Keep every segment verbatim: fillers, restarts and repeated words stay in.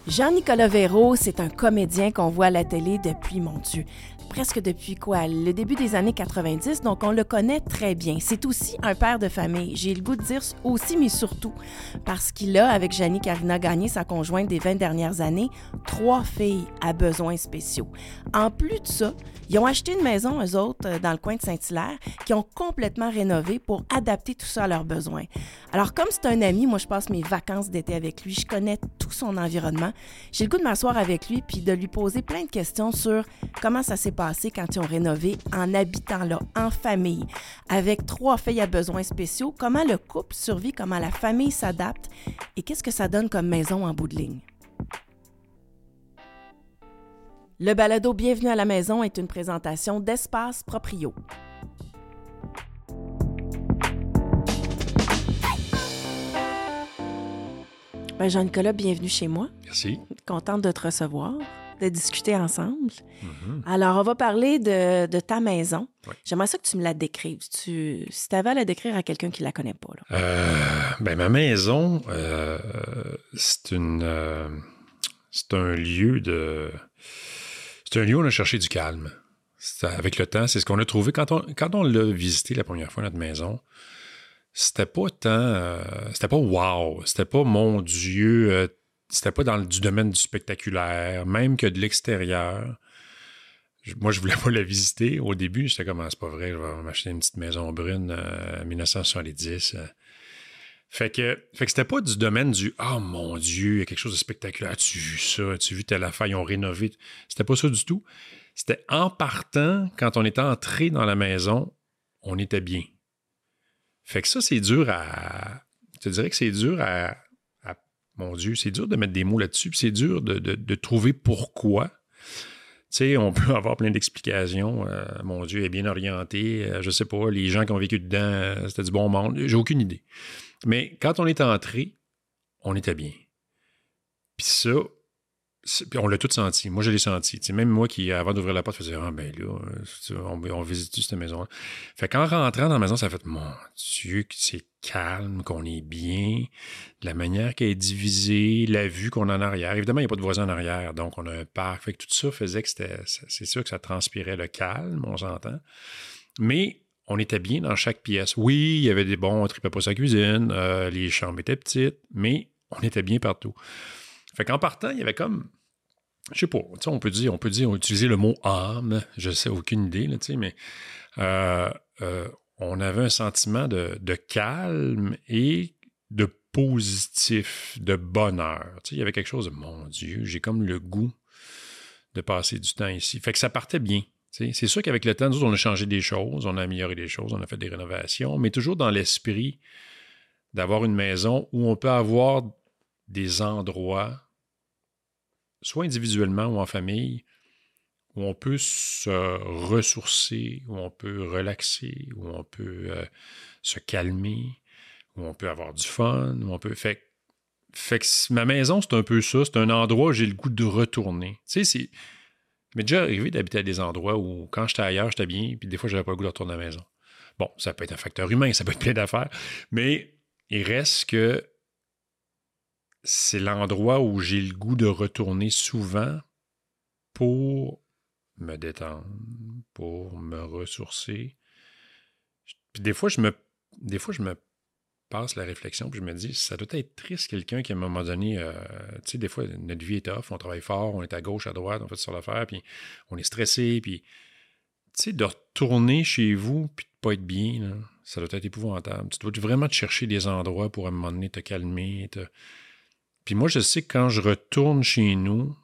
Jean-Nicolas Véraud, c'est un comédien qu'on voit à la télé depuis, mon Dieu, presque depuis quoi? Le début des années quatre-vingt-dix, donc on le connaît très bien. C'est aussi un père de famille. J'ai le goût de dire aussi, mais surtout, parce qu'il a, avec Janie Karina Gagné, sa conjointe des vingt dernières années, trois filles à besoins spéciaux. En plus de ça, ils ont acheté une maison, eux autres, dans le coin de Saint-Hilaire, qui ont complètement rénové pour adapter tout ça à leurs besoins. Alors, comme c'est un ami, moi, je passe mes vacances d'été avec lui, je connais tout son environnement. J'ai le goût de m'asseoir avec lui puis de lui poser plein de questions sur comment ça s'est passé quand ils ont rénové en habitant là, en famille, avec trois filles à besoins spéciaux, comment le couple survit, comment la famille s'adapte et qu'est-ce que ça donne comme maison en bout de ligne. Le balado Bienvenue à la maison est une présentation d'Espace Proprio. Ben Jean-Nicolas, bienvenue chez moi. Merci. Contente de te recevoir, de discuter ensemble. Mm-hmm. Alors, on va parler de, de ta maison. Oui. J'aimerais ça que tu me la décrives. Tu, si tu avais à la décrire à quelqu'un qui ne la connaît pas. Là. Euh, ben, ma maison, euh, c'est une, euh, c'est un lieu de, c'est un lieu où on a cherché du calme. C'est, avec le temps, c'est ce qu'on a trouvé quand on, quand on l'a visité la première fois, notre maison. C'était pas tant, euh, c'était pas wow, c'était pas mon Dieu, euh, c'était pas dans le, du domaine du spectaculaire, même que de l'extérieur. Je, moi, je voulais pas la visiter. Au début, j'étais comme, ah, c'est pas vrai, je vais m'acheter une petite maison brune euh, en dix-neuf cent soixante-dix. Euh. Fait que, fait que c'était pas du domaine du, oh mon Dieu, il y a quelque chose de spectaculaire, as-tu vu ça, as-tu vu telle affaire, ils ont rénové. C'était pas ça du tout. C'était en partant, quand on était entré dans la maison, on était bien. Fait que ça, c'est dur à... Je te dirais que c'est dur à... à mon Dieu, c'est dur de mettre des mots là-dessus, puis c'est dur de, de, de trouver pourquoi. Tu sais, on peut avoir plein d'explications. Euh, mon Dieu, elle est bien orienté. Euh, je sais pas, les gens qui ont vécu dedans, euh, c'était du bon monde. J'ai aucune idée. Mais quand on est entré, on était bien. Puis ça, puis on l'a tout senti. Moi, je l'ai senti. T'sais, même moi qui, avant d'ouvrir la porte, faisais « Ah, ben là, on, on visite cette maison-là. » Fait qu'en rentrant dans la maison, ça fait « Mon Dieu, c'est calme, qu'on est bien, de la manière qu'elle est divisée, la vue qu'on a en arrière. » Évidemment, il n'y a pas de voisin en arrière, donc on a un parc. Fait que tout ça faisait que c'était... C'est sûr que ça transpirait le calme, on s'entend. Mais on était bien dans chaque pièce. Oui, il y avait des bons, on tripait pas sa cuisine, euh, les chambres étaient petites, mais on était bien partout. Fait qu'en partant, il y avait comme, je sais pas, on peut dire, on peut dire, on utiliser le mot âme, je sais, aucune idée, là, mais euh, euh, on avait un sentiment de, de calme et de positif, de bonheur. T'sais, il y avait quelque chose de, mon Dieu, j'ai comme le goût de passer du temps ici. Fait que ça partait bien. T'sais. C'est sûr qu'avec le temps, nous, on a changé des choses, on a amélioré des choses, on a fait des rénovations, mais toujours dans l'esprit d'avoir une maison où on peut avoir des endroits, soit individuellement ou en famille, où on peut se ressourcer, où on peut relaxer, où on peut euh, se calmer, où on peut avoir du fun, où on peut... Fait, fait que ma maison, c'est un peu ça. C'est un endroit où j'ai le goût de retourner. Tu sais, c'est... Il m'est déjà arrivé d'habiter à des endroits où, quand j'étais ailleurs, j'étais bien, puis des fois, j'avais pas le goût de retourner à la maison. Bon, ça peut être un facteur humain, ça peut être plein d'affaires, mais il reste que c'est l'endroit où j'ai le goût de retourner souvent pour me détendre, pour me ressourcer. Puis des fois, je me, des fois, je me passe la réflexion, puis je me dis, ça doit être triste quelqu'un qui, à un moment donné, euh, tu sais, des fois, notre vie est tough, on travaille fort, on est à gauche, à droite, on fait sur l'affaire, puis on est stressé, puis, tu sais, de retourner chez vous, puis de pas être bien, là, ça doit être épouvantable. Tu dois vraiment te chercher des endroits pour, à un moment donné, te calmer, te... Puis moi, je sais que quand je retourne chez nous,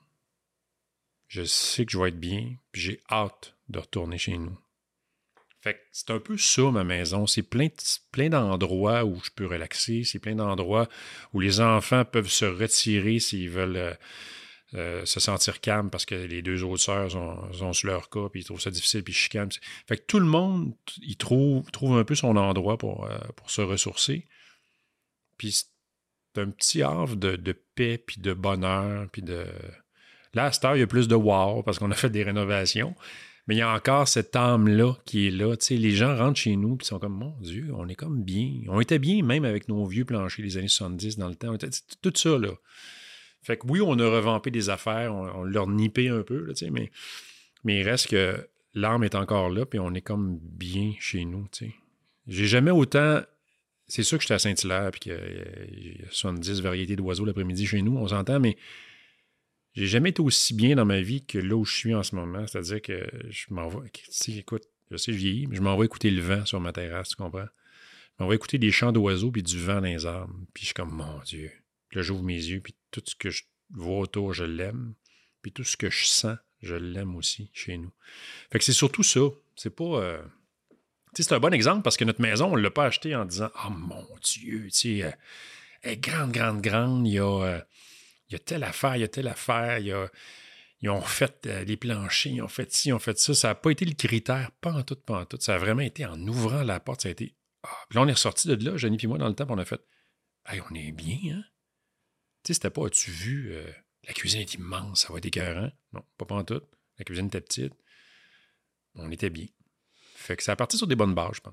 je sais que je vais être bien, puis j'ai hâte de retourner chez nous. Fait que c'est un peu ça, ma maison. C'est plein, de, plein d'endroits où je peux relaxer, c'est plein d'endroits où les enfants peuvent se retirer s'ils veulent euh, euh, se sentir calmes parce que les deux autres sœurs sont, sont sur leur cas, puis ils trouvent ça difficile, puis ils chicanent. Fait que tout le monde, il trouve, trouve un peu son endroit pour, euh, pour se ressourcer. Puis c'est un petit havre de, de paix, puis de bonheur, puis de... Là, à cette heure, il y a plus de wow, parce qu'on a fait des rénovations, mais il y a encore cette âme-là qui est là. Tu sais, les gens rentrent chez nous, puis ils sont comme, mon Dieu, on est comme bien. On était bien, même avec nos vieux planchers des années soixante-dix dans le temps. On était, tout ça, là. Fait que oui, on a revampé des affaires, on, on l'a nippé un peu, là, mais, mais il reste que l'âme est encore là, puis on est comme bien chez nous. T'sais. J'ai jamais autant... C'est sûr que j'étais à Saint-Hilaire, puis qu'il y a soixante-dix variétés d'oiseaux l'après-midi chez nous, on s'entend, mais j'ai jamais été aussi bien dans ma vie que là où je suis en ce moment. C'est-à-dire que je m'en vais... Écoute, je sais, je vieillis, mais je m'en vais écouter le vent sur ma terrasse, tu comprends? Je m'en vais écouter des chants d'oiseaux puis du vent dans les arbres. Puis je suis comme, mon Dieu. Puis là, j'ouvre mes yeux, puis tout ce que je vois autour, je l'aime. Puis tout ce que je sens, je l'aime aussi chez nous. Fait que c'est surtout ça. C'est pas... Euh... Tu sais, c'est un bon exemple parce que notre maison, on ne l'a pas achetée en disant « Oh mon Dieu, tu sais, euh, elle est grande, grande, grande, il y a, euh, il y a telle affaire, il y a telle affaire, il y a... » Ils ont fait euh, les planchers, ils ont fait ci, ils ont fait ça. Ça n'a pas été le critère, pas en tout, pas en tout. Ça a vraiment été en ouvrant la porte, ça a été... Ah. Puis là, on est ressorti de là, Jenny et moi, dans le temps, puis on a fait « Hey, on est bien, hein? » Tu sais, c'était pas « As-tu vu, euh, la cuisine est immense, ça va être écœurant. » Non, pas pas en tout. La cuisine était petite. On était bien. Fait que ça a parti sur des bonnes bases, je pense.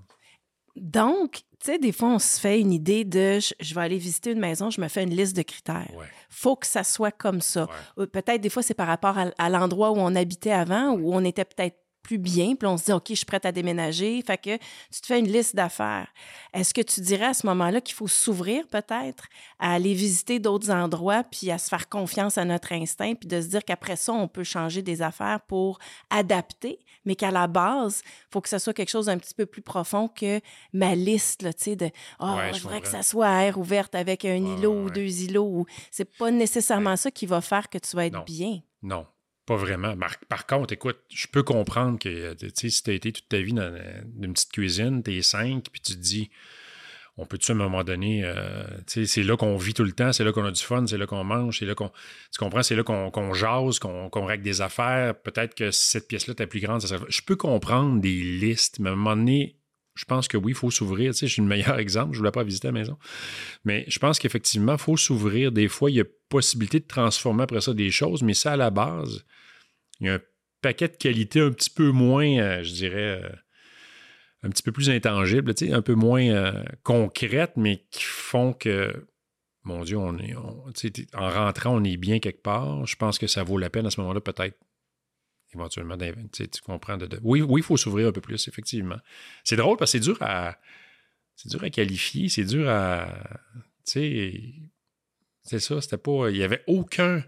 Donc, tu sais, des fois, on se fait une idée de je, je vais aller visiter une maison, je me fais une liste de critères. Ouais. Faut que ça soit comme ça. Ouais. Peut-être des fois, c'est par rapport à, à l'endroit où on habitait avant, où on était peut-être plus bien, puis on se dit, OK, je suis prête à déménager. Fait que tu te fais une liste d'affaires. Est-ce que tu dirais à ce moment-là qu'il faut s'ouvrir peut-être à aller visiter d'autres endroits, puis à se faire confiance à notre instinct, puis de se dire qu'après ça, on peut changer des affaires pour adapter, mais qu'à la base, il faut que ça soit quelque chose d'un petit peu plus profond que ma liste, là, tu sais, de « Ah, oh, ouais, je je voudrais que comprends. ça soit à air ouverte avec un Ouais, îlot ouais, ou ouais. deux îlots. » Ou... C'est pas nécessairement Ouais. ça qui va faire que tu vas être Non. bien. Non. Pas vraiment. Par, par contre, écoute, je peux comprendre que, tu sais, si tu as été toute ta vie dans une petite cuisine, t'es cinq, puis tu te dis, on peut-tu à un moment donné, euh, tu sais, c'est là qu'on vit tout le temps, c'est là qu'on a du fun, c'est là qu'on mange, c'est là qu'on, tu comprends, c'est là qu'on, qu'on jase, qu'on, qu'on règle des affaires. Peut-être que si cette pièce-là est plus grande, ça serait... Je peux comprendre des listes, mais à un moment donné, je pense que oui, il faut s'ouvrir. Tu sais, je suis le meilleur exemple, je ne voulais pas visiter la maison. Mais je pense qu'effectivement, il faut s'ouvrir. Des fois, il y a possibilité de transformer après ça des choses, mais ça, à la base, il y a un paquet de qualités un petit peu moins, euh, je dirais, euh, un petit peu plus intangibles, tu sais, un peu moins euh, concrètes, mais qui font que, mon Dieu, on est, on, tu sais, en rentrant, on est bien quelque part. Je pense que ça vaut la peine à ce moment-là, peut-être, éventuellement, tu sais, tu comprends. De, de... Oui, oui, il faut s'ouvrir un peu plus, effectivement. C'est drôle parce que c'est dur à, c'est dur à qualifier, c'est dur à, tu sais, c'est ça, c'était pas, il n'y avait aucun...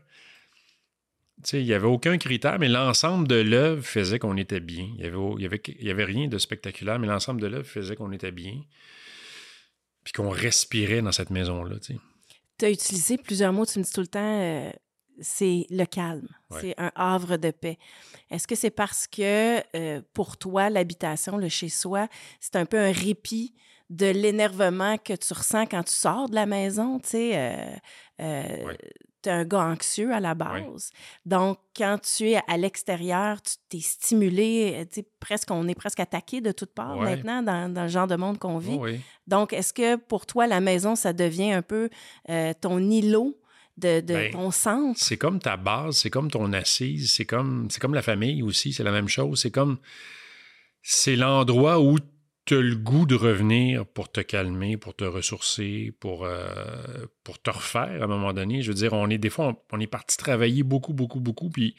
Tu sais, il n'y avait aucun critère, mais l'ensemble de l'œuvre faisait qu'on était bien. Il n'y avait, il y avait, il y avait rien de spectaculaire, mais l'ensemble de l'œuvre faisait qu'on était bien. Puis qu'on respirait dans cette maison-là. Tu sais. Tu as utilisé plusieurs mots, tu me dis tout le temps, euh, c'est le calme. Ouais. C'est un havre de paix. Est-ce que c'est parce que euh, pour toi, l'habitation, le chez-soi, c'est un peu un répit de l'énervement que tu ressens quand tu sors de la maison? Tu sais, euh, euh, ouais. Tu es un gars anxieux à la base. Oui. Donc, quand tu es à l'extérieur, tu t'es stimulé, tu sais, presque, on est presque attaqué de toutes parts oui. maintenant dans, dans le genre de monde qu'on vit. Oui. Donc, est-ce que pour toi, la maison, ça devient un peu euh, ton îlot de, de ben, ton centre? C'est comme ta base, c'est comme ton assise, c'est comme, c'est comme la famille aussi, c'est la même chose. C'est comme, c'est l'endroit où tu as le goût de revenir pour te calmer, pour te ressourcer, pour, euh, pour te refaire à un moment donné. Je veux dire, on est des fois, on, on est parti travailler beaucoup, beaucoup, beaucoup. Puis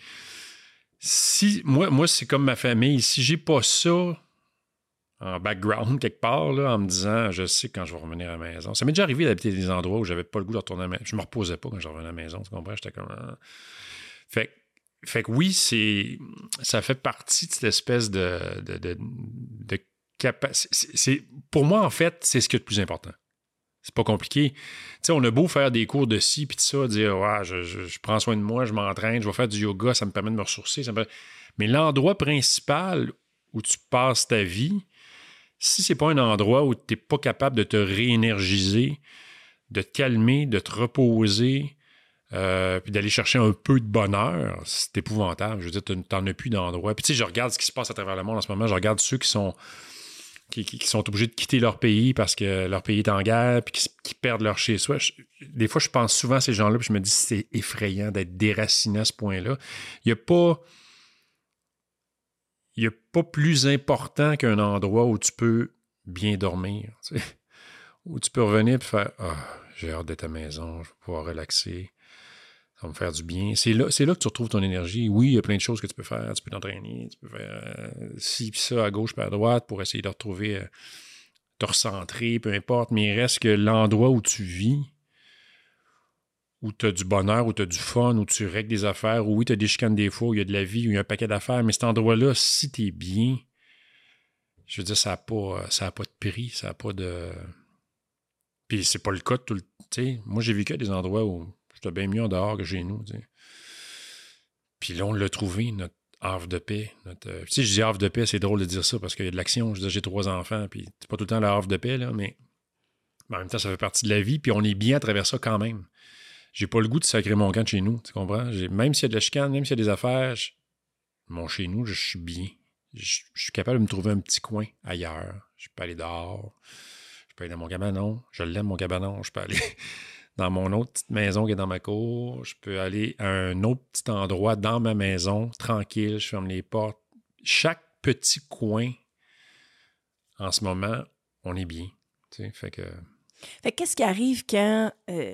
si, moi, moi, c'est comme ma famille. Si j'ai pas ça en background quelque part, là, en me disant, je sais quand je vais revenir à la maison. Ça m'est déjà arrivé d'habiter des endroits où j'avais pas le goût de retourner à la maison. Je me reposais pas quand je revenais à la maison, tu comprends? J'étais comme... Ah. Fait, fait que oui, c'est, ça fait partie de cette espèce de... de, de, de C'est, c'est, pour moi, en fait, c'est ce qui est le plus important. C'est pas compliqué. Tu sais, on a beau faire des cours de ci puis de ça, dire ouais, je, je, je prends soin de moi, je m'entraîne, je vais faire du yoga, ça me permet de me ressourcer. Ça me... Mais l'endroit principal où tu passes ta vie, si c'est pas un endroit où tu n'es pas capable de te réénergiser, de te calmer, de te reposer, euh, puis d'aller chercher un peu de bonheur, c'est épouvantable. Je veux dire, tu n'en as plus d'endroit. Puis tu sais, je regarde ce qui se passe à travers le monde en ce moment, je regarde ceux qui sont Qui, qui, qui sont obligés de quitter leur pays parce que leur pays est en guerre puis qui, qui perdent leur chez-soi. Je, des fois, je pense souvent à ces gens-là puis je me dis c'est effrayant d'être déraciné à ce point-là. Il n'y a pas... Il n'y a pas plus important qu'un endroit où tu peux bien dormir. Tu sais, où tu peux revenir et faire « Ah, oh, j'ai hâte d'être à la maison, je vais pouvoir relaxer. » Ça va me faire du bien. C'est là, c'est là que tu retrouves ton énergie. Oui, il y a plein de choses que tu peux faire. Tu peux t'entraîner, tu peux faire euh, ci puis ça à gauche puis à droite pour essayer de retrouver, euh, te recentrer, peu importe. Mais il reste que l'endroit où tu vis, où tu as du bonheur, où tu as du fun, où tu règles des affaires, où oui, tu as des chicanes des fois, où il y a de la vie, où il y a un paquet d'affaires. Mais cet endroit-là, si tu es bien, je veux dire, ça n'a pas, ça a pas de prix, ça n'a pas de... Puis c'est pas le cas de tout le... Tu sais, moi, j'ai vécu à des endroits où j'étais bien mieux en dehors que chez nous, tu sais. Puis là, on l'a trouvé, notre havre de paix. Notre, euh, tu sais, je dis havre de paix, c'est drôle de dire ça parce qu'il y a de l'action. Je dis, j'ai trois enfants, puis c'est pas tout le temps le havre de paix, là, mais... mais en même temps, ça fait partie de la vie, puis on est bien à travers ça quand même. J'ai pas le goût de sacrer mon camp de chez nous, tu comprends? J'ai, même s'il y a de la chicane, même s'il y a des affaires, je, mon chez nous, je, je suis bien. Je, je suis capable de me trouver un petit coin ailleurs. Je peux aller dehors. Je peux aller dans mon cabanon. Je l'aime, mon cabanon. Je peux aller dans mon autre petite maison qui est dans ma cour. Je peux aller à un autre petit endroit dans ma maison, tranquille. Je ferme les portes. Chaque petit coin, en ce moment, on est bien. Tu sais, fait que... Fait qu'est-ce qui arrive quand euh,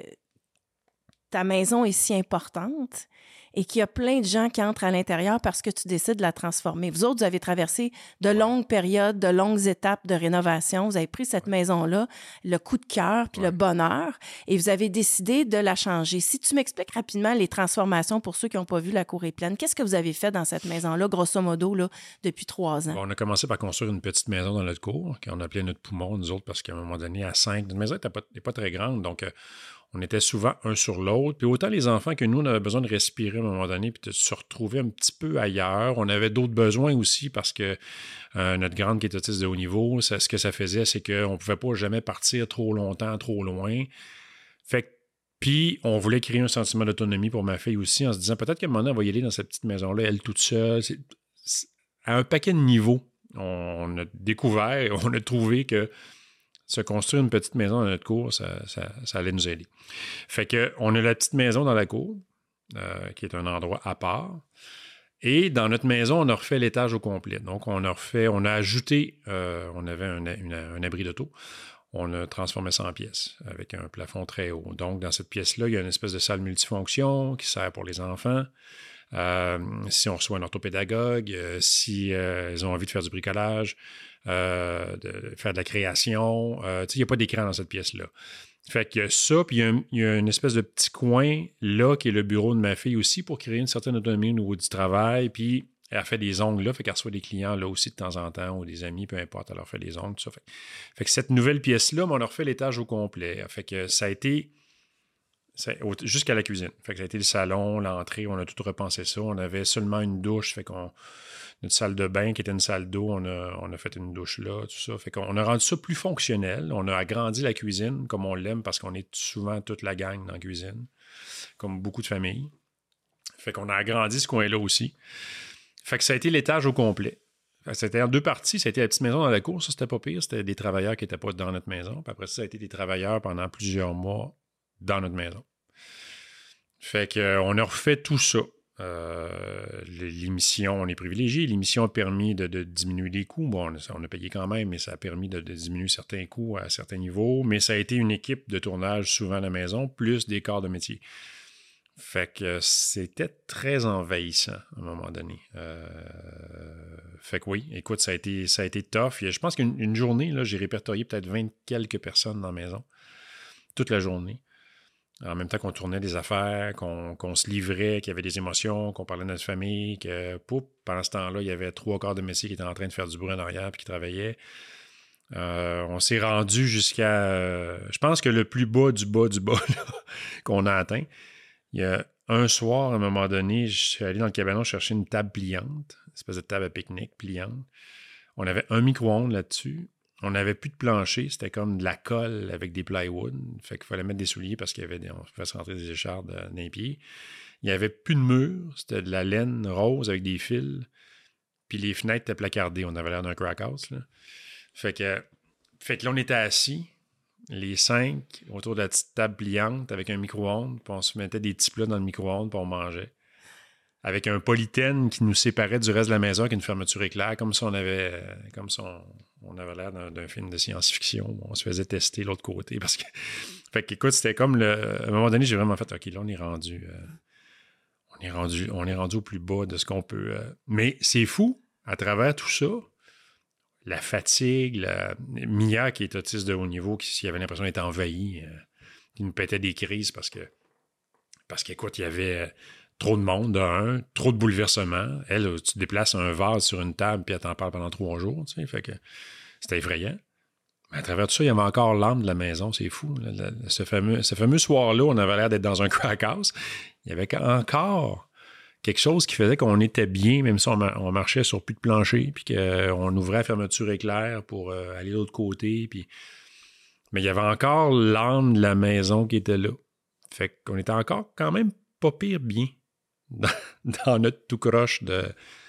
ta maison est si importante et qu'il y a plein de gens qui entrent à l'intérieur parce que tu décides de la transformer? Vous autres, vous avez traversé de longues périodes, de longues étapes de rénovation. Vous avez pris cette maison-là, le coup de cœur puis Ouais. le bonheur, et vous avez décidé de la changer. Si tu m'expliques rapidement les transformations pour ceux qui n'ont pas vu La Cour est pleine, qu'est-ce que vous avez fait dans cette maison-là, grosso modo, là, depuis trois ans? Bon, on a commencé par construire une petite maison dans notre cour, qu'on appelait notre poumon, nous autres, parce qu'à un moment donné, à cinq, notre maison n'était pas, pas très grande, donc euh, on était souvent un sur l'autre. Puis autant les enfants que nous, on avait besoin de respirer à un moment donné, puis de se retrouver un petit peu ailleurs. On avait d'autres besoins aussi, parce que euh, notre grande qui est autiste de haut niveau, ça, ce que ça faisait, c'est qu'on ne pouvait pas jamais partir trop longtemps, trop loin. Fait que puis, on voulait créer un sentiment d'autonomie pour ma fille aussi, en se disant peut-être qu'à un moment donné, on va y aller dans cette petite maison-là, elle toute seule. C'est, c'est, à un paquet de niveaux, on a découvert, on a trouvé que se construire une petite maison dans notre cour, ça, ça, ça allait nous aider. Fait que on a la petite maison dans la cour, euh, qui est un endroit à part. Et dans notre maison, on a refait l'étage au complet. Donc, on a refait, on a ajouté, euh, on avait un, une, un abri d'auto. On a transformé ça en pièces avec un plafond très haut. Donc, dans cette pièce-là, il y a une espèce de salle multifonction qui sert pour les enfants. Euh, si on reçoit un orthopédagogue, euh, si euh, ils ont envie de faire du bricolage, euh, de faire de la création, euh, tu sais, il n'y a pas d'écran dans cette pièce-là. Fait qu'il y a ça, puis il y a, il y a une espèce de petit coin là qui est le bureau de ma fille aussi pour créer une certaine autonomie au niveau du travail, puis elle fait des ongles là, fait qu'elle reçoit des clients là aussi de temps en temps, ou des amis, peu importe, elle leur fait des ongles, tout ça. Fait, fait que cette nouvelle pièce-là, on a refait l'étage au complet. Fait que ça a été ça, jusqu'à la cuisine. Fait que ça a été le salon, l'entrée, on a tout repensé ça. On avait seulement une douche, fait qu'on notre salle de bain qui était une salle d'eau, on a, on a fait une douche là, tout ça. Fait qu'on a rendu ça plus fonctionnel. On a agrandi la cuisine comme on l'aime parce qu'on est souvent toute la gang dans la cuisine, comme beaucoup de familles. Fait qu'on a agrandi ce coin-là aussi. Fait que ça a été l'étage au complet. Fait que c'était en deux parties. Ça a été la petite maison dans la cour, ça c'était pas pire. C'était des travailleurs qui n'étaient pas dans notre maison. Puis après ça, ça a été des travailleurs pendant plusieurs mois dans notre maison. Fait qu'on a refait tout ça. Euh, l'émission, on est privilégié. L'émission a permis de, de diminuer les coûts. Bon, on a, on a payé quand même, mais ça a permis de, de diminuer certains coûts à certains niveaux. Mais ça a été une équipe de tournage souvent à la maison, plus des corps de métier. Fait que c'était très envahissant à un moment donné. Euh, fait que oui, écoute, ça a été, ça a été tough. Je pense qu'une une journée, là, j'ai répertorié peut-être vingt quelques personnes dans la maison. Toute la journée. En même temps qu'on tournait des affaires, qu'on, qu'on se livrait, qu'il y avait des émotions, qu'on parlait de notre famille, que poup, pendant ce temps-là, il y avait trois quarts de métier qui étaient en train de faire du bruit en arrière puis qui travaillaient. Euh, on s'est rendu jusqu'à... Euh, je pense que le plus bas du bas du bas là, qu'on a atteint, il y a un soir, à un moment donné, je suis allé dans le cabanon chercher une table pliante, une espèce de table à pique-nique pliante. On avait un micro-ondes là-dessus. On n'avait plus de plancher, c'était comme de la colle avec des plywood. Fait qu'il fallait mettre des souliers parce qu'il y avait des, on pouvait se rentrer des échardes dans les pieds. Il n'y avait plus de mur, c'était de la laine rose avec des fils. Puis les fenêtres étaient placardées, on avait l'air d'un crack house. Là. Fait que, fait que là, on était assis, les cinq, autour de la petite table pliante avec un micro-ondes, puis on se mettait des petits plats dans le micro-ondes, puis on mangeait. Avec un polythène qui nous séparait du reste de la maison, avec une fermeture éclair, comme si on avait, comme si on, on avait l'air d'un, d'un film de science-fiction. On se faisait tester l'autre côté. Parce que, fait qu'écoute, c'était comme le. À un moment donné, j'ai vraiment fait OK, là, on est rendu. Euh, on est rendu, on est rendu au plus bas de ce qu'on peut... Euh... Mais c'est fou, à travers tout ça, la fatigue, la... Mia, qui est autiste de haut niveau, qui avait l'impression d'être envahie, euh, qui nous pétait des crises parce que, parce qu'écoute, il y avait trop de monde, de un, trop de bouleversements. Elle, tu déplaces un vase sur une table, puis elle t'en parle pendant trois jours, tu sais, fait que c'était effrayant. Mais à travers tout ça, il y avait encore l'âme de la maison, c'est fou. Là, là, ce, fameux, ce fameux soir-là, on avait l'air d'être dans un crack house. Il y avait encore quelque chose qui faisait qu'on était bien, même si on, on marchait sur plus de plancher, puis qu'on ouvrait la fermeture éclair pour euh, aller de l'autre côté. Puis... Mais il y avait encore l'âme de la maison qui était là. Fait qu'on était encore quand même pas pire bien dans, dans notre tout croche de,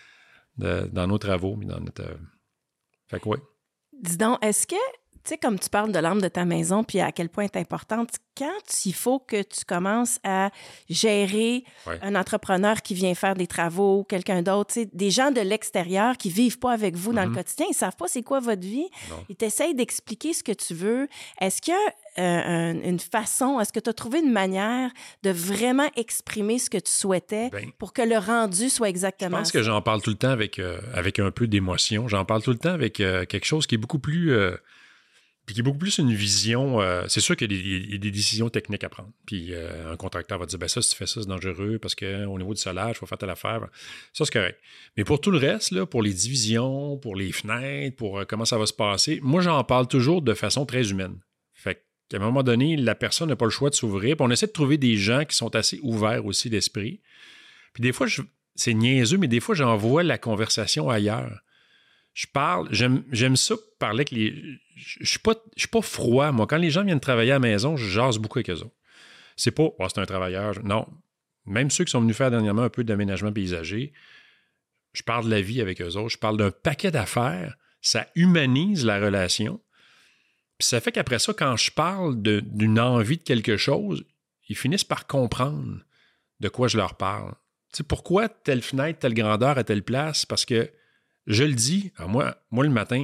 de, dans nos travaux. Mais dans notre, euh... Fait que oui. Dis donc, est-ce que, tu sais, comme tu parles de l'âme de ta maison, puis à quel point elle est importante, quand il faut que tu commences à gérer ouais. un entrepreneur qui vient faire des travaux, quelqu'un d'autre, tu sais, des gens de l'extérieur qui vivent pas avec vous dans mm-hmm. le quotidien, ils savent pas c'est quoi votre vie, non. Ils t'essayent d'expliquer ce que tu veux. Est-ce qu'il y a euh, un, une façon, est-ce que tu as trouvé une manière de vraiment exprimer ce que tu souhaitais ben, pour que le rendu soit exactement ça? Je pense que j'en parle tout le temps avec, euh, avec un peu d'émotion. J'en parle tout le temps avec euh, quelque chose qui est beaucoup plus... Euh, Puis qui est beaucoup plus une vision. Euh, c'est sûr qu'il y a, des, il y a des décisions techniques à prendre. Puis euh, un contracteur va dire ben ça, si tu fais ça, c'est dangereux parce qu'au niveau du solage, il faut faire telle affaire. Ça, c'est correct. Mais pour tout le reste, là, pour les divisions, pour les fenêtres, pour euh, comment ça va se passer, moi, j'en parle toujours de façon très humaine. Fait qu'à un moment donné, la personne n'a pas le choix de s'ouvrir. Puis on essaie de trouver des gens qui sont assez ouverts aussi d'esprit. Puis des fois, je, c'est niaiseux, mais des fois, j'envoie la conversation ailleurs. Je parle, j'aime, j'aime ça parler avec les... Je ne suis pas, je suis pas froid, moi. Quand les gens viennent travailler à la maison, je jase beaucoup avec eux autres. C'est pas, oh, c'est un travailleur. Non. Même ceux qui sont venus faire dernièrement un peu d'aménagement paysager, je parle de la vie avec eux autres. Je parle d'un paquet d'affaires. Ça humanise la relation. Puis ça fait qu'après ça, quand je parle de, d'une envie de quelque chose, ils finissent par comprendre de quoi je leur parle. Tu sais, pourquoi telle fenêtre, telle grandeur à telle place? Parce que je le dis, alors moi, moi le matin,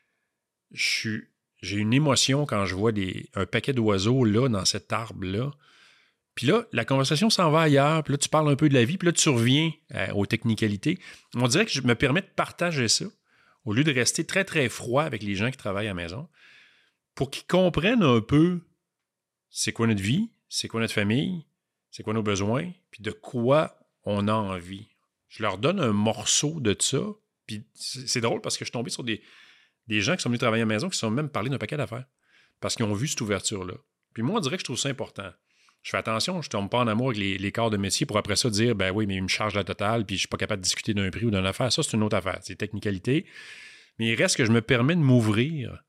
je suis, j'ai une émotion quand je vois des, un paquet d'oiseaux là, dans cet arbre-là. Puis là, la conversation s'en va ailleurs. Puis là, tu parles un peu de la vie. Puis là, tu reviens euh, aux technicalités. On dirait que je me permets de partager ça au lieu de rester très, très froid avec les gens qui travaillent à la maison pour qu'ils comprennent un peu c'est quoi notre vie, c'est quoi notre famille, c'est quoi nos besoins, puis de quoi on a envie. Je leur donne un morceau de ça. Puis c'est drôle parce que je suis tombé sur des, des gens qui sont venus travailler à la maison qui se sont même parlé d'un paquet d'affaires parce qu'ils ont vu cette ouverture-là. Puis moi, on dirait que je trouve ça important. Je fais attention, je ne tombe pas en amour avec les, les corps de métier pour après ça dire, ben oui, mais ils me chargent la totale puis je ne suis pas capable de discuter d'un prix ou d'une affaire. Ça, c'est une autre affaire. C'est technicalité. Mais il reste que je me permets de m'ouvrir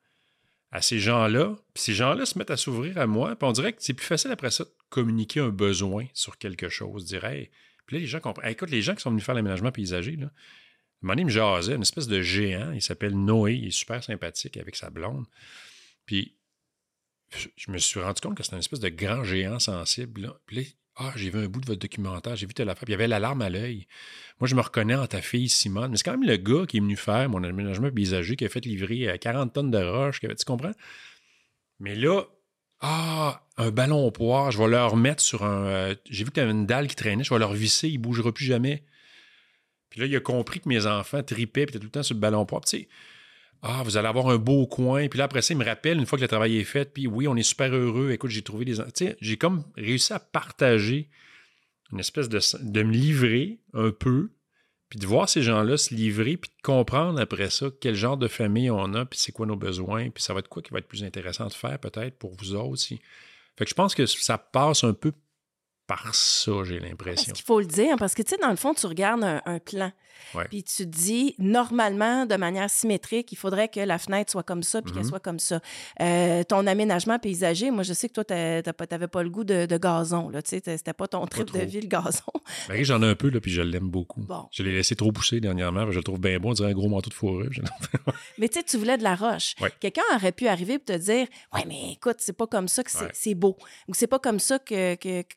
à ces gens-là. Puis ces gens-là se mettent à s'ouvrir à moi. Puis on dirait que c'est plus facile après ça de communiquer un besoin sur quelque chose. Dire, hey. Puis là, les gens comprennent. Hey, écoute, les gens qui sont venus faire l'aménagement paysager, là, à un moment donné, il me jasait, une espèce de géant. Il s'appelle Noé. Il est super sympathique avec sa blonde. Puis, je me suis rendu compte que c'était une espèce de grand géant sensible. Là. Puis là, ah, j'ai vu un bout de votre documentaire, j'ai vu telle affaire. Puis il y avait l'alarme à l'œil. Moi, je me reconnais en ta fille Simone. Mais c'est quand même le gars qui est venu faire mon aménagement paysager, qui a fait livrer quarante tonnes de roches. Qui avait, tu comprends? Mais là, ah, un ballon au poire, je vais leur mettre sur un... Euh, j'ai vu qu'il y avait une dalle qui traînait, je vais leur visser, il ne bougera plus jamais. Puis là, il a compris que mes enfants tripaient, puis étaient tout le temps sur le ballon poire. Tu sais, ah, vous allez avoir un beau coin. Puis là, après ça, il me rappelle, une fois que le travail est fait, puis oui, on est super heureux. Écoute, j'ai trouvé des... Tu sais, j'ai comme réussi à partager une espèce de... de me livrer un peu, puis de voir ces gens-là se livrer, puis de comprendre après ça quel genre de famille on a, puis c'est quoi nos besoins, puis ça va être quoi qui va être plus intéressant de faire peut-être pour vous autres. Si... Fait que je pense que ça passe un peu par ça, j'ai l'impression. Est-ce qu'il faut le dire? Parce que, tu sais, dans le fond, tu regardes un, un plan, ouais. Puis tu te dis, normalement, de manière symétrique, il faudrait que la fenêtre soit comme ça, puis mm-hmm. qu'elle soit comme ça. Euh, ton aménagement paysager, moi, je sais que toi, tu n'avais pas le goût de, de gazon, là, tu sais, c'était pas ton trip de vie, le gazon. Ben, j'en ai un peu, là, puis je l'aime beaucoup. Bon. Je l'ai laissé trop pousser dernièrement, je le trouve bien bon, on dirait un gros manteau de fourrure. Mais tu sais, tu voulais de la roche. Ouais. Quelqu'un aurait pu arriver et te dire, ouais, mais écoute, c'est pas comme ça que c'est, ouais. c'est beau, ou c'est pas comme ça que, que, qu'on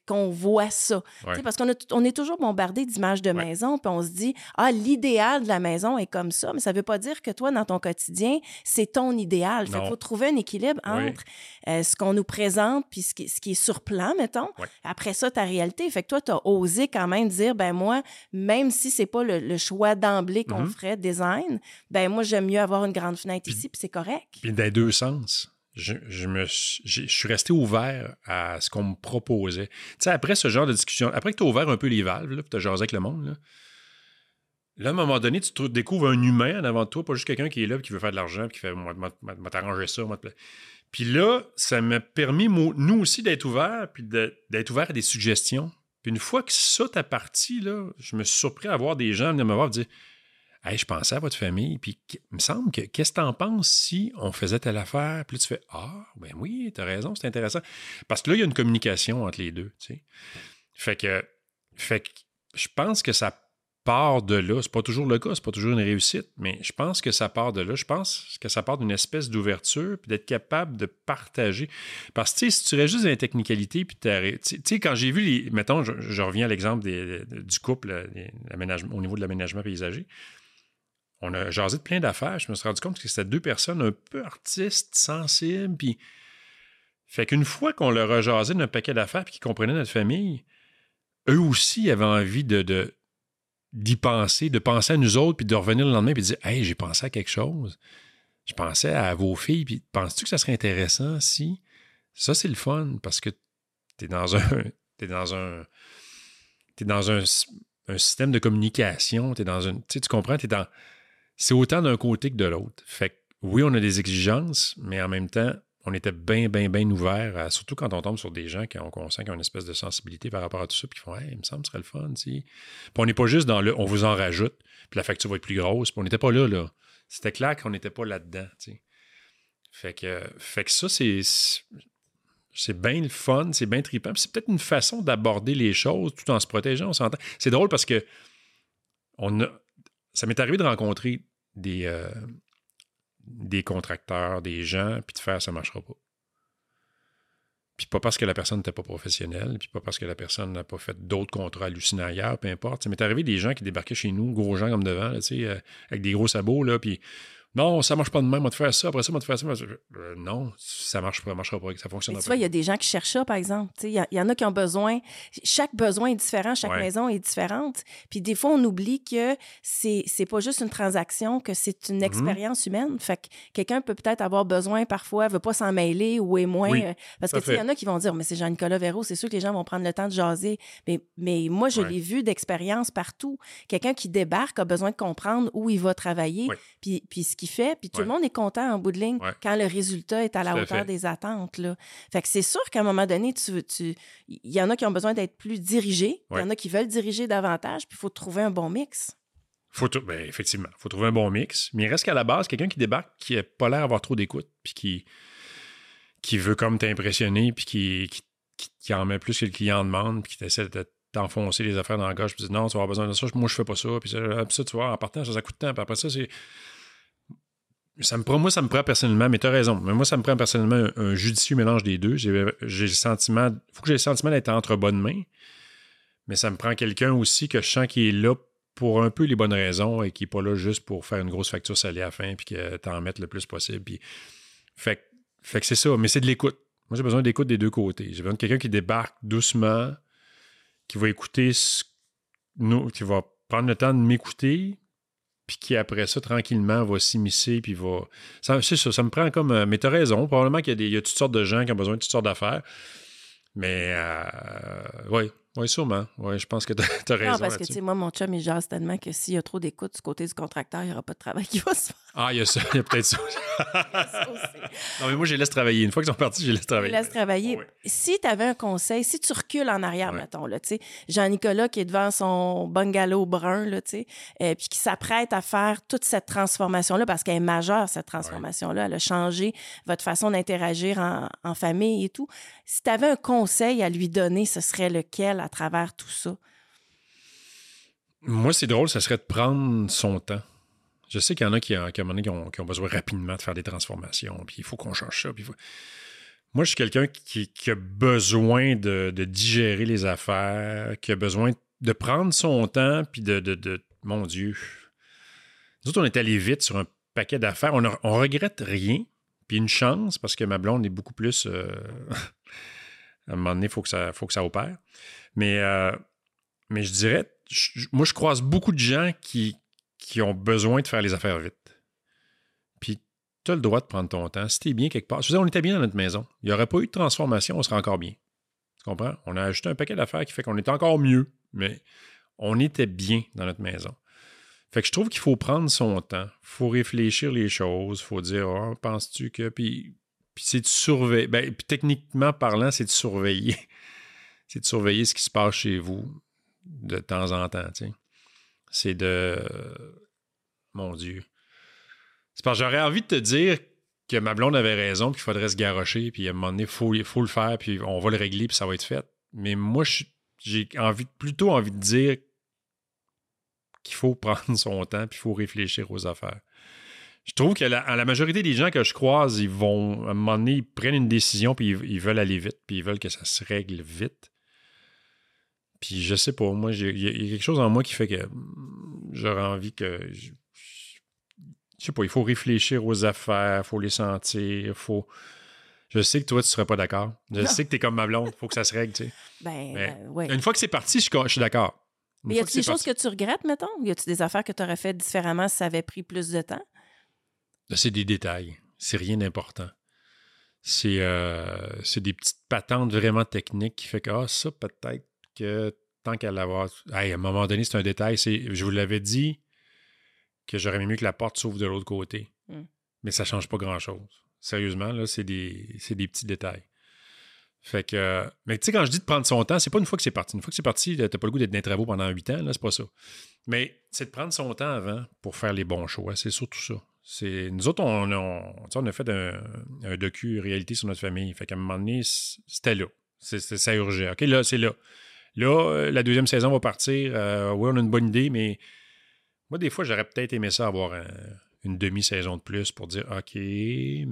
voit ça. Ouais. Parce qu'on a, on est toujours bombardé d'images de Ouais. maison, puis on se dit, ah, l'idéal de la maison est comme ça, mais ça veut pas dire que toi, dans ton quotidien, c'est ton idéal. Fait qu'il faut trouver un équilibre Oui. entre euh, ce qu'on nous présente puis ce qui, ce qui est sur plan, mettons. Ouais. Après ça, ta réalité. Fait que toi, tu as osé quand même dire, ben moi, même si c'est pas le, le choix d'emblée qu'on Mm-hmm. ferait, design, ben moi, j'aime mieux avoir une grande fenêtre Puis, ici, puis c'est correct. Puis dans les deux sens. Je, je, me, suis- je suis resté ouvert à ce qu'on me proposait. Tu sais, après ce genre de discussion, après que tu as ouvert un peu les valves, là, puis tu as jasé avec le monde, là, là, à un moment donné, tu te découvres un humain en avant de toi, pas juste quelqu'un qui est là, puis qui veut faire de l'argent, puis qui fait « moi, moi, moi, t'arranger ça, moi, te pla- » Puis là, ça m'a permis, moi, nous aussi, d'être ouverts, puis de- d'être ouverts à des suggestions. Puis une fois que ça t'a parti, là, je me suis surpris à voir des gens venir me voir et dire « Hey, je pensais à votre famille, puis il me semble que qu'est-ce que t'en penses si on faisait telle affaire? » Puis là, tu fais « Ah, ben oui, t'as raison, c'est intéressant. » Parce que là, il y a une communication entre les deux, tu sais. Fait que, fait que je pense que ça part de là. C'est pas toujours le cas, c'est pas toujours une réussite, mais je pense que ça part de là. Je pense que ça part d'une espèce d'ouverture, puis d'être capable de partager. Parce que, tu sais, si tu restes juste dans les technicalités, puis tu sais, quand j'ai vu les... Mettons, je, je reviens à l'exemple des, du couple l'aménagement, au niveau de l'aménagement paysager. On a jasé de plein d'affaires. Je me suis rendu compte que c'était deux personnes un peu artistes, sensibles, puis... Fait qu'une fois qu'on leur a jasé d'un paquet d'affaires puis qu'ils comprenaient notre famille, eux aussi avaient envie de... de d'y penser, de penser à nous autres, puis de revenir le lendemain et de dire « Hey, j'ai pensé à quelque chose. Je pensais à vos filles, puis penses-tu que ça serait intéressant si... » Ça, c'est le fun, parce que t'es dans un... T'es dans un... T'es dans un, un système de communication, t'es dans une... Tu sais, tu comprends, t'es dans... C'est autant d'un côté que de l'autre. Fait que, oui, on a des exigences, mais en même temps, on était bien, bien, bien ouverts, à, surtout quand on tombe sur des gens qui ont, qu'on sent qui ont une espèce de sensibilité par rapport à tout ça, puis qui font « Hey, il me semble que ce serait le fun, tu sais. » Puis on n'est pas juste dans le « on vous en rajoute, puis la facture va être plus grosse », puis on n'était pas là, là. C'était clair qu'on n'était pas là-dedans, tu sais. Fait que, fait que ça, c'est... C'est bien le fun, c'est bien trippant, puis c'est peut-être une façon d'aborder les choses tout en se protégeant, on s'entend. C'est drôle parce que on a, ça m'est arrivé de rencontrer des... Euh, des contracteurs, des gens, puis de faire « ça ne marchera pas ». Puis pas parce que la personne n'était pas professionnelle, puis pas parce que la personne n'a pas fait d'autres contrats hallucinants ailleurs, peu importe. Ça m'est arrivé des gens qui débarquaient chez nous, gros gens comme devant, là, euh, avec des gros sabots, là, puis non, ça marche pas de même, on va te faire ça, après ça, on va te faire ça. Euh, non, ça marche pas, marchera pas, ça fonctionne pas. Tu vois, il y a des gens qui cherchent ça, par exemple. Il y, y en a qui ont besoin. Chaque besoin est différent, chaque ouais. maison est différente. Puis des fois, on oublie que c'est, c'est pas juste une transaction, que c'est une expérience mm-hmm. humaine. Fait que quelqu'un peut peut-être avoir besoin, parfois, veut pas s'en mêler ou est moins. Oui, euh, parce que, tu sais, il y en a qui vont dire, mais c'est Jean-Nicolas Véro, c'est sûr que les gens vont prendre le temps de jaser. Mais, mais moi, je ouais. l'ai vu d'expérience partout. Quelqu'un qui débarque a besoin de comprendre où il va travailler, oui. puis, puis ce qu'il fait, puis tout ouais. le monde est content en bout de ligne ouais. quand le résultat est à la Tout hauteur à des attentes. Là. Fait que c'est sûr qu'à un moment donné, tu, tu, il y en a qui ont besoin d'être plus dirigés, il ouais. y en a qui veulent diriger davantage, puis il faut trouver un bon mix. Faut t- ben, effectivement, il faut trouver un bon mix. Mais il reste qu'à la base, quelqu'un qui débarque, qui n'a pas l'air d'avoir trop d'écoute, puis qui, qui veut comme t'impressionner, puis qui, qui, qui, qui en met plus que le client demande, puis qui essaie de t'enfoncer les affaires dans la gorge, puis dire non, tu vas avoir besoin de ça, moi je fais pas ça, puis ça, puis ça tu vois, en partant, ça, ça coûte de temps, puis après ça, c'est. Ça me prend, moi, ça me prend personnellement, mais tu as raison, mais moi, ça me prend personnellement un, un judicieux mélange des deux. J'ai, j'ai le sentiment, il faut que j'ai le sentiment d'être entre bonnes mains, mais ça me prend quelqu'un aussi que je sens qui est là pour un peu les bonnes raisons et qui n'est pas là juste pour faire une grosse facture salée à la fin puis que t'en mettes le plus possible. Puis... Fait, fait que c'est ça, mais c'est de l'écoute. Moi, j'ai besoin d'écoute des deux côtés. J'ai besoin de quelqu'un qui débarque doucement, qui va écouter, ce... nous, qui va prendre le temps de m'écouter, puis qui, après ça, tranquillement, va s'immiscer, puis va... Ça, c'est ça, ça me prend comme... Mais t'as raison, probablement qu'il y a, des, il y a toutes sortes de gens qui ont besoin de toutes sortes d'affaires, mais euh, oui, oui, sûrement. Oui, je pense que t'as, t'as raison. Non, parce là-dessus. que, tu sais, moi, mon chum, il jase tellement que s'il y a trop d'écoute du côté du contracteur, il n'y aura pas de travail qui va se faire. Ah, il y a ça, il y a peut-être ça. ça non, mais moi, je les laisse travailler. Une fois qu'ils sont partis, je les laisse travailler. Je les laisse travailler. Oh, oui. Si tu avais un conseil, si tu recules en arrière, ouais. mettons, là, tu sais, Jean-Nicolas qui est devant son bungalow brun, là, tu sais, euh, puis qui s'apprête à faire toute cette transformation-là, parce qu'elle est majeure, cette transformation-là. Ouais. Elle a changé votre façon d'interagir en, en famille et tout. Si tu avais un conseil à lui donner, ce serait lequel à travers tout ça? Moi, c'est drôle, ça serait de prendre son temps. Je sais qu'il y en a qui, qui, qui, ont, qui ont besoin rapidement de faire des transformations, puis il faut qu'on change ça. Puis faut... Moi, je suis quelqu'un qui, qui a besoin de, de digérer les affaires, qui a besoin de prendre son temps, puis de, de, de... Mon Dieu. Nous autres, on est allés vite sur un paquet d'affaires. On, a, on regrette rien, puis une chance, parce que ma blonde est beaucoup plus... Euh... à un moment donné, il faut que ça, faut que ça opère. Mais, euh, mais je dirais, je, moi, je croise beaucoup de gens qui, qui ont besoin de faire les affaires vite. Puis, tu as le droit de prendre ton temps. Si tu es bien quelque part... Je veux dire, on était bien dans notre maison. Il n'y aurait pas eu de transformation, on serait encore bien. Tu comprends? On a ajouté un paquet d'affaires qui fait qu'on était encore mieux, mais on était bien dans notre maison. Fait que je trouve qu'il faut prendre son temps. Il faut réfléchir les choses. Il faut dire, oh, penses-tu que... Puis, puis c'est de surveiller... Ben, puis techniquement parlant, c'est de surveiller. C'est de surveiller ce qui se passe chez vous de temps en temps, tu sais. C'est de... Mon Dieu... C'est parce que j'aurais envie de te dire que ma blonde avait raison, qu'il faudrait se garrocher, puis à un moment donné, il faut, faut le faire, puis on va le régler, puis ça va être fait. Mais moi, je, j'ai envie, plutôt envie de dire qu'il faut prendre son temps, puis il faut réfléchir aux affaires. Je trouve que la, la majorité des gens que je croise, ils vont, à un moment donné, ils prennent une décision, puis ils, ils veulent aller vite, puis ils veulent que ça se règle vite. Puis je sais pas, moi, il y, y a quelque chose en moi qui fait que j'aurais envie que... Je, Je sais pas, il faut réfléchir aux affaires, il faut les sentir, il faut... Je sais que toi, tu serais pas d'accord. Je non. sais que tu es comme ma blonde, il faut que ça se règle, tu sais. Ben, Mais, euh, ouais. Une fois que c'est parti, je, je suis d'accord. Une Mais y a-t-il des choses parti... que tu regrettes, mettons? Y a-t-il des affaires que tu aurais faites différemment si ça avait pris plus de temps? C'est des détails. C'est rien d'important. C'est, euh, c'est des petites patentes vraiment techniques qui fait que, ah, ça, peut-être que tant qu'à l'avoir... Hey, à un moment donné, c'est un détail. C'est... Je vous l'avais dit... que j'aurais aimé mieux que la porte s'ouvre de l'autre côté. Mm. Mais ça ne change pas grand-chose. Sérieusement, là, c'est des, c'est des petits détails. Fait que... Mais tu sais, quand je dis de prendre son temps, c'est pas une fois que c'est parti. Une fois que c'est parti, t'as pas le goût d'être dans les travaux pendant huit ans, là, c'est pas ça. Mais c'est de prendre son temps avant pour faire les bons choix. C'est surtout ça. C'est... Nous autres, on, on, on a fait un, un docu-réalité sur notre famille. Fait qu'à un moment donné, c'était là. C'est, c'est, ça urgeait. OK, là, c'est là. Là, la deuxième saison va partir. Euh, oui, on a une bonne idée, mais... Moi, des fois, j'aurais peut-être aimé ça avoir un, une demi-saison de plus pour dire « OK, mais... »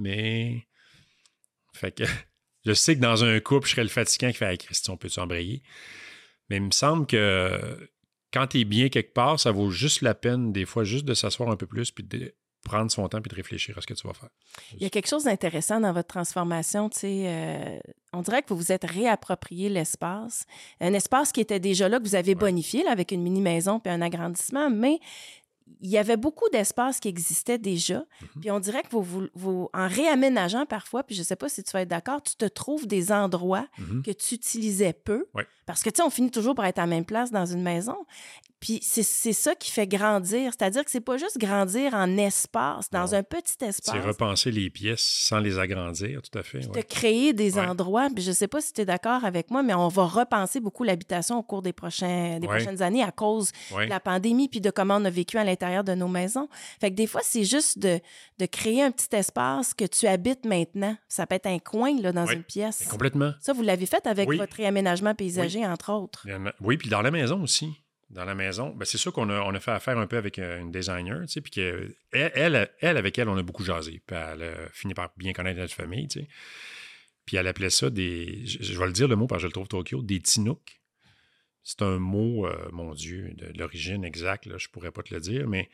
Fait que je sais que dans un couple, je serais le fatigant qui fait hey, « Christian, peux-tu embrayer? » Mais il me semble que quand tu es bien quelque part, ça vaut juste la peine, des fois, juste de s'asseoir un peu plus puis de prendre son temps puis de réfléchir à ce que tu vas faire. Il y a quelque chose d'intéressant dans votre transformation, tu sais, euh, on dirait que vous vous êtes réapproprié l'espace, un espace qui était déjà là, que vous avez bonifié là, avec une mini-maison puis un agrandissement, mais il y avait beaucoup d'espace qui existait déjà, mm-hmm. puis on dirait que vous, vous, vous, en réaménageant parfois, puis je ne sais pas si tu vas être d'accord, tu te trouves des endroits mm-hmm. que tu utilisais peu, ouais. parce que, tu sais, on finit toujours par être à la même place dans une maison. Puis c'est, c'est ça qui fait grandir. C'est-à-dire que c'est pas juste grandir en espace, dans non. un petit espace. C'est repenser les pièces sans les agrandir, tout à fait. Puis ouais. de créer des ouais. endroits. Puis je sais pas si tu es d'accord avec moi, mais on va repenser beaucoup l'habitation au cours des, prochains, des ouais. prochaines années à cause ouais. de la pandémie puis de comment on a vécu à l'intérieur de nos maisons. Fait que des fois, c'est juste de, de créer un petit espace que tu habites maintenant. Ça peut être un coin là, dans ouais. une pièce. Et complètement. Ça, vous l'avez fait avec oui. votre réaménagement paysager, oui. entre autres. Oui, puis dans la maison aussi. Dans la maison, ben c'est sûr qu'on a, on a fait affaire un peu avec une designer, tu sais, puis qu'elle, elle, elle, avec elle, on a beaucoup jasé. Puis elle a fini par bien connaître notre famille, tu sais. Puis elle appelait ça des... Je, je vais le dire le mot parce que je le trouve trop cute, des tinooks. C'est un mot, euh, mon Dieu, de, de l'origine exacte, là, je pourrais pas te le dire, mais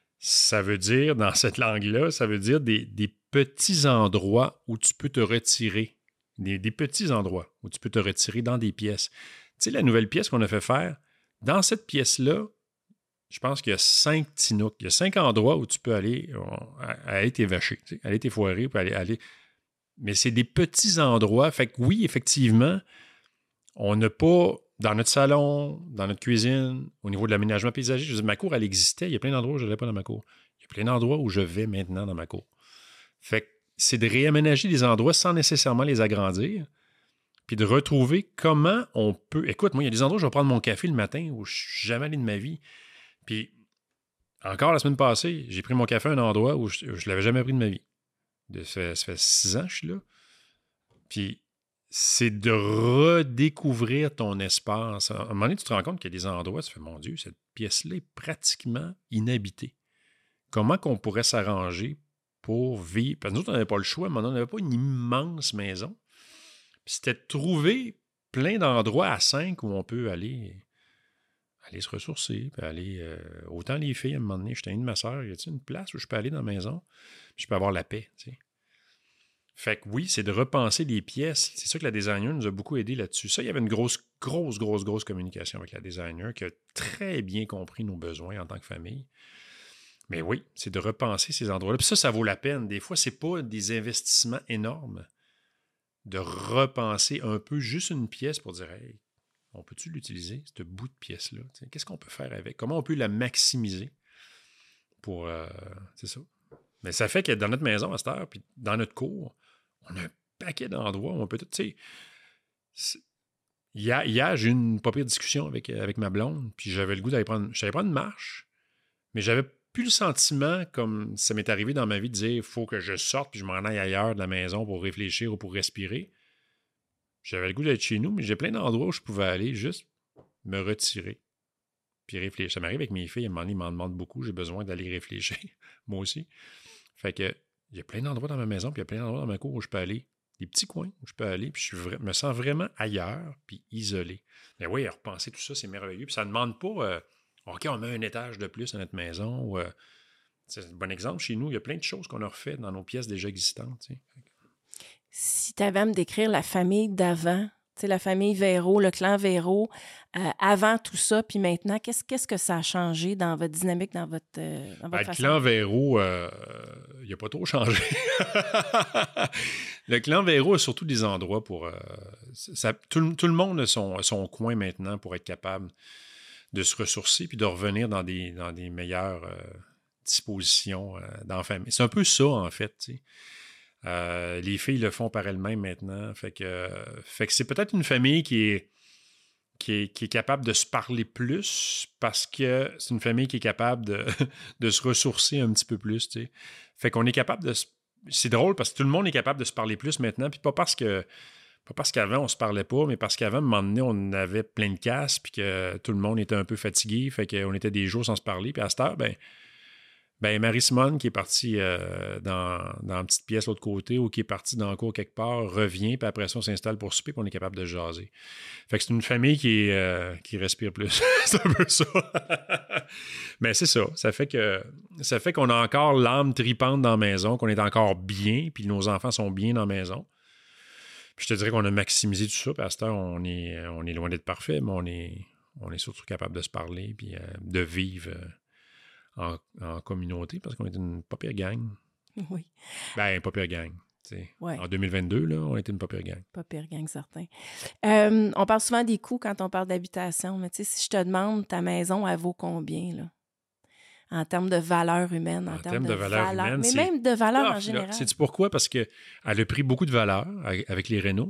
ça veut dire, dans cette langue-là, ça veut dire des, des petits endroits où tu peux te retirer. Des, des petits endroits où tu peux te retirer dans des pièces. Tu sais, la nouvelle pièce qu'on a fait faire, dans cette pièce-là, je pense qu'il y a cinq tinooks. Il y a cinq endroits où tu peux aller, aller t'évacher, tu sais, aller t'effoirer, puis aller, aller. Mais c'est des petits endroits. Fait que oui, effectivement, on n'a pas, dans notre salon, dans notre cuisine, au niveau de l'aménagement paysager, je veux dire, ma cour, elle existait. Il y a plein d'endroits où je n'allais pas dans ma cour. Il y a plein d'endroits où je vais maintenant dans ma cour. Fait que c'est de réaménager des endroits sans nécessairement les agrandir. Puis de retrouver comment on peut... Écoute, moi, il y a des endroits où je vais prendre mon café le matin où je ne suis jamais allé de ma vie. Puis, encore la semaine passée, j'ai pris mon café à un endroit où je ne l'avais jamais pris de ma vie. De, ça, fait, ça fait six ans que je suis là. Puis, c'est de redécouvrir ton espace. À un moment donné, tu te rends compte qu'il y a des endroits, tu fais, mon Dieu, cette pièce-là est pratiquement inhabitée. Comment qu'on pourrait s'arranger pour vivre? Parce que nous, on n'avait pas le choix. À un moment donné, on n'avait pas une immense maison. Puis c'était de trouver plein d'endroits à cinq où on peut aller, aller se ressourcer, puis aller... Euh, autant les filles, à un moment donné, j'étais une de ma soeur, y a-t-il une place où je peux aller dans la maison, puis je peux avoir la paix, tu sais. Fait que oui, c'est de repenser les pièces. C'est ça que la designer nous a beaucoup aidé là-dessus. Ça, il y avait une grosse, grosse, grosse, grosse communication avec la designer qui a très bien compris nos besoins en tant que famille. Mais oui, c'est de repenser ces endroits-là. Puis ça, ça vaut la peine. Des fois, c'est pas des investissements énormes de repenser un peu juste une pièce pour dire « Hey, on peut-tu l'utiliser, ce bout de pièce-là? Qu'est-ce qu'on peut faire avec? Comment on peut la maximiser? » Pour... Euh, c'est ça. Mais ça fait que dans notre maison, à cette heure, puis dans notre cour, on a un paquet d'endroits où on peut tout, tu sais... Hier, hier, j'ai eu une pas pire discussion avec, avec ma blonde, puis j'avais le goût d'aller prendre... J'allais prendre une marche, mais j'avais plus le sentiment, comme ça m'est arrivé dans ma vie, de dire « il faut que je sorte puis je m'en aille ailleurs de la maison pour réfléchir ou pour respirer ». J'avais le goût d'être chez nous, mais j'ai plein d'endroits où je pouvais aller juste me retirer puis réfléchir. Ça m'arrive avec mes filles, à un moment donné, ils m'en demandent beaucoup, j'ai besoin d'aller réfléchir, moi aussi. Fait que il y a plein d'endroits dans ma maison, puis il y a plein d'endroits dans ma cour où je peux aller. Des petits coins où je peux aller, puis je suis, me sens vraiment ailleurs, puis isolé. Mais oui, à repenser tout ça, c'est merveilleux. Puis ça ne demande pas, euh, OK, on met un étage de plus à notre maison. Ou, euh, c'est un bon exemple. Chez nous, il y a plein de choses qu'on a refait dans nos pièces déjà existantes. Tu sais. Si tu avais à me décrire la famille d'avant, tu sais, la famille Véro, le clan Véro, euh, avant tout ça, puis maintenant, qu'est-ce, qu'est-ce que ça a changé dans votre dynamique, dans votre, euh, dans votre ben, façon? Le clan Véro, euh, il n'a pas trop changé. Le clan Véro a surtout des endroits pour... Euh, ça, tout, tout le monde a son, son coin maintenant pour être capable de se ressourcer puis de revenir dans des, dans des meilleures euh, dispositions euh, dans la famille. C'est un peu ça, en fait, tu sais. Euh, les filles le font par elles-mêmes maintenant. Fait que, euh, fait que c'est peut-être une famille qui est, qui, est, qui est capable de se parler plus parce que c'est une famille qui est capable de, de se ressourcer un petit peu plus. Tu sais. Fait qu'on est capable de se... C'est drôle parce que tout le monde est capable de se parler plus maintenant. Puis pas parce que pas parce qu'avant on se parlait pas, mais parce qu'avant, à un moment donné, on avait plein de casse puis que tout le monde était un peu fatigué. Fait qu'on était des jours sans se parler. Puis à cette heure, ben Ben, Marie-Simone, qui est partie euh, dans, dans une petite pièce de l'autre côté ou qui est partie dans le cours quelque part, revient, puis après ça, on s'installe pour souper, puis on est capable de jaser. Fait que c'est une famille qui, euh, qui respire plus. C'est un peu ça. Mais c'est ça. Ça fait que ça fait qu'on a encore l'âme tripante dans la maison, qu'on est encore bien, puis nos enfants sont bien dans la maison. Puis je te dirais qu'on a maximisé tout ça, puis à cette heure, on est, on est loin d'être parfait, mais on est, on est surtout capable de se parler, puis euh, de vivre... Euh, En, en communauté, parce qu'on était une pas pire gang. Oui. Ben, pas pire gang. Ouais. En deux mille vingt-deux, là, on était une pas pire gang. Pas pire gang, certain. Euh, on parle souvent des coûts quand on parle d'habitation, mais tu sais, si je te demande, ta maison, elle vaut combien, là? En termes de valeur humaine, en, en termes de, de valeur, valeur humaine. Mais c'est... même de valeur ah, en général. Sais-tu pourquoi? Parce qu'elle a pris beaucoup de valeur avec les rénaux.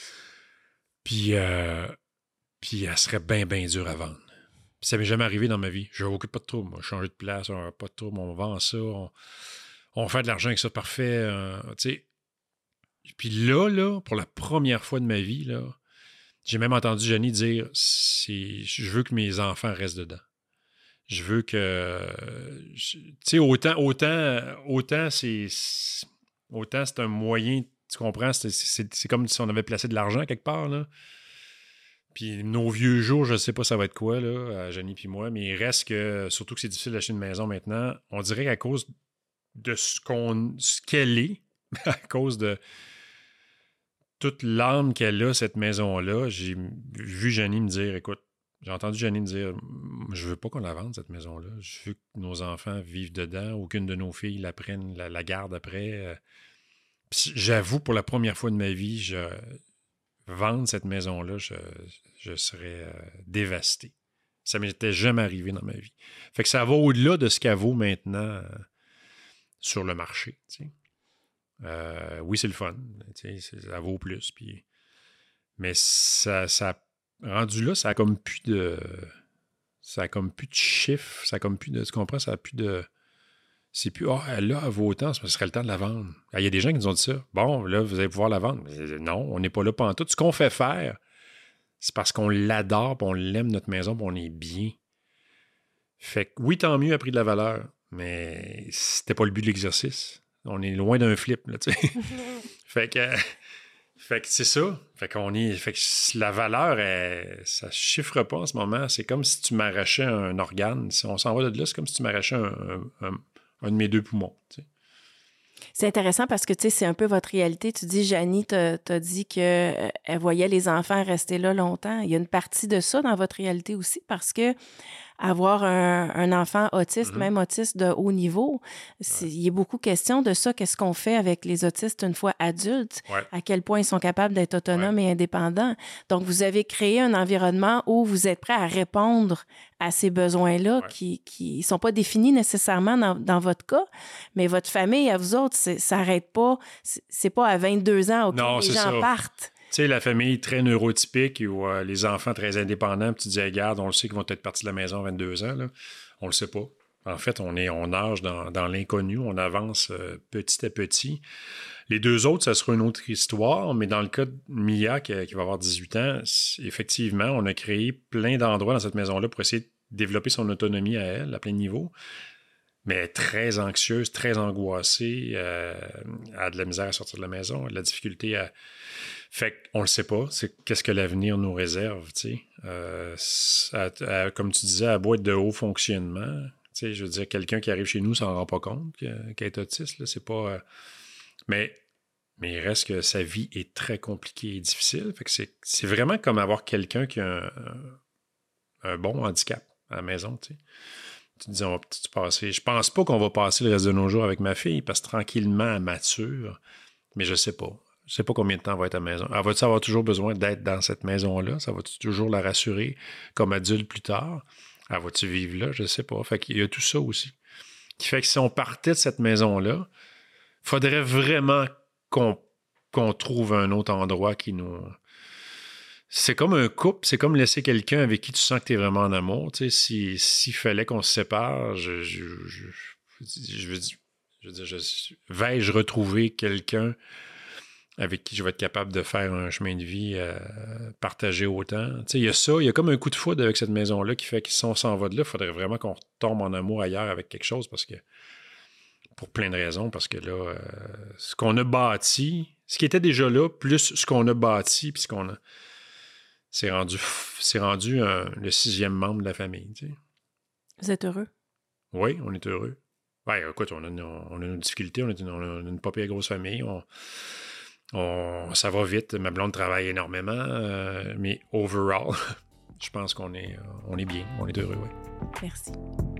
Puis, euh, puis elle serait bien, bien dure à vendre. Ça m'est jamais arrivé dans ma vie. Je n'occupe pas de trouble. Moi, changer de place, on n'a pas de trouble, on vend ça, on, on fait de l'argent avec ça, parfait. Euh, tu sais. Puis là, là, pour la première fois de ma vie, là, j'ai même entendu Jenny dire c'est, je veux que mes enfants restent dedans. Je veux que... Tu sais, autant, autant, autant, c'est, autant c'est un moyen, tu comprends, c'est, c'est, c'est comme si on avait placé de l'argent quelque part, là. Puis nos vieux jours, je ne sais pas ça va être quoi, là, Jenny puis moi, mais il reste que, surtout que c'est difficile d'acheter une maison maintenant, on dirait qu'à cause de ce, qu'on, ce qu'elle est, à cause de toute l'âme qu'elle a, cette maison-là, j'ai vu Jenny me dire, écoute, j'ai entendu Jenny me dire, je veux pas qu'on la vende, cette maison-là. Je veux que nos enfants vivent dedans, aucune de nos filles la prenne, la, la garde après. Puis j'avoue, pour la première fois de ma vie, je... vendre cette maison-là, je, je serais euh, dévasté. Ça ne m'était jamais arrivé dans ma vie. Fait que ça va au-delà de ce qu'elle vaut maintenant euh, sur le marché. Tu sais. euh, oui, c'est le fun. Tu sais, ça vaut plus. Puis... Mais ça, ça rendu là, ça a comme plus de... Ça a comme plus de chiffres. Ça a comme plus de... Tu comprends? Ça a plus de... C'est plus, ah, oh, là, elle vaut autant, ce serait le temps de la vendre. Il y a des gens qui nous ont dit ça. Bon, là, vous allez pouvoir la vendre. Non, on n'est pas là pantoute. Ce qu'on fait faire, c'est parce qu'on l'adore, puis on l'aime, notre maison, puis on est bien. Fait que oui, tant mieux, elle a pris de la valeur, mais c'était pas le but de l'exercice. On est loin d'un flip, là, tu sais. Fait que, Fait que c'est ça. Fait qu'on est. Fait que la valeur, elle, ça ne chiffre pas en ce moment. C'est comme si tu m'arrachais un organe. Si on s'en va de là, c'est comme si tu m'arrachais un, un, un, un de mes deux poumons. Tu sais. C'est intéressant parce que, tu sais, c'est un peu votre réalité. Tu dis, Janie t'a, t'a dit qu'elle euh, voyait les enfants rester là longtemps. Il y a une partie de ça dans votre réalité aussi parce que avoir un, un enfant autiste, mm-hmm. même autiste de haut niveau, c'est, ouais. il y a beaucoup question de ça. Qu'est-ce qu'on fait avec les autistes une fois adultes? Ouais. À quel point ils sont capables d'être autonomes ouais. et indépendants? Donc, vous avez créé un environnement où vous êtes prêt à répondre à ces besoins-là ouais. qui qui sont pas définis nécessairement dans, dans votre cas, mais votre famille, à vous autres, c'est, ça n'arrête pas. C'est, c'est pas à vingt-deux ans auquel les gens ça. partent. Tu sais, la famille très neurotypique ou euh, les enfants très indépendants, puis tu dis, regarde, on le sait qu'ils vont être partis de la maison à vingt-deux ans, là. On le sait pas. En fait, on est on nage dans, dans l'inconnu, on avance euh, petit à petit. Les deux autres, ça sera une autre histoire, mais dans le cas de Mia, qui, qui va avoir dix-huit ans, effectivement, on a créé plein d'endroits dans cette maison-là pour essayer de développer son autonomie à elle, à plein niveau. Mais elle est très anxieuse, très angoissée, euh, elle a de la misère à sortir de la maison, elle a de la difficulté à... Fait qu'on le sait pas, c'est qu'est-ce que l'avenir nous réserve, tu sais. Euh, à, à, comme tu disais, à boîte de haut fonctionnement, tu sais, je veux dire, quelqu'un qui arrive chez nous s'en rend pas compte qu'elle est autiste, là, c'est pas... Euh, mais, mais il reste que sa vie est très compliquée et difficile, fait que c'est, c'est vraiment comme avoir quelqu'un qui a un, un, un bon handicap à la maison, tu sais. Tu te dis, on va peut-être passer... Je pense pas qu'on va passer le reste de nos jours avec ma fille, parce que tranquillement, elle mature, mais je sais pas. Je sais pas combien de temps elle va être à la maison. Elle va-tu avoir toujours besoin d'être dans cette maison-là? Ça va-tu toujours la rassurer comme adulte plus tard? Elle va-tu vivre là? Je sais pas. Fait qu'il y a tout ça aussi. Qui fait que si on partait de cette maison-là, il faudrait vraiment qu'on, qu'on trouve un autre endroit qui nous... C'est comme un couple, c'est comme laisser quelqu'un avec qui tu sens que tu es vraiment en amour. Tu sais, si, s'il fallait qu'on se sépare, je, je, je, je, je veux dire, je veux dire, je, vais-je retrouver quelqu'un avec qui je vais être capable de faire un chemin de vie euh, partagé autant. Tu sais, il y a ça, il y a comme un coup de foudre avec cette maison-là qui fait que si on s'en va de là, il faudrait vraiment qu'on tombe en amour ailleurs avec quelque chose parce que, pour plein de raisons, parce que là, euh, ce qu'on a bâti, ce qui était déjà là, plus ce qu'on a bâti, puis ce qu'on a, c'est rendu, c'est rendu un, le sixième membre de la famille, tu sais. Vous êtes heureux? Oui, on est heureux. Ouais, écoute, on a, une, on a une difficulté, on a une, on a une pas pire grosse famille, on... On, ça va vite. Ma blonde travaille énormément, euh, mais overall, je pense qu'on est, on est bien, on est heureux, oui. Merci.